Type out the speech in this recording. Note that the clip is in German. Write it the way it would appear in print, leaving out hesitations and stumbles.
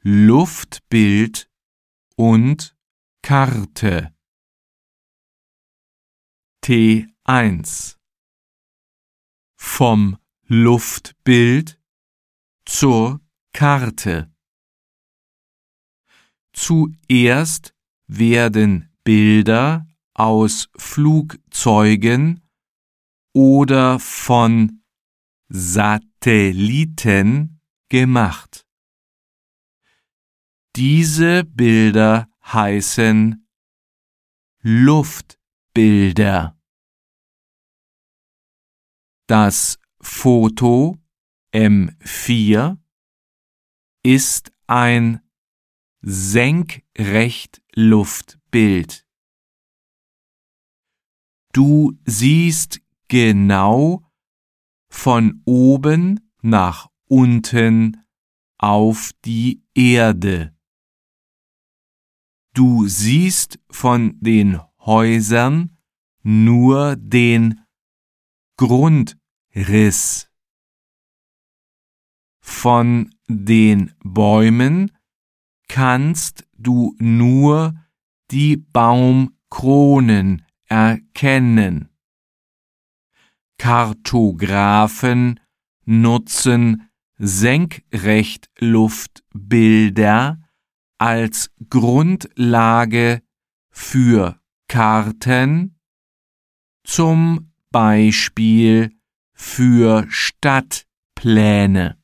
Luftbild und Karte. T1 Vom Luftbild zur Karte. Zuerst werden Bilder aus Flugzeugen oder von Satelliten gemacht. Diese Bilder heißen Luftbilder. Das Foto M4 ist ein Senkrechtluftbild. Du siehst genau von oben nach unten auf die Erde. Du siehst von den Häusern nur den Grundriss. Von den Bäumen kannst du nur die Baumkronen erkennen. Kartografen nutzen Senkrechtluftbilder als Grundlage für Karten, zum Beispiel für Stadtpläne.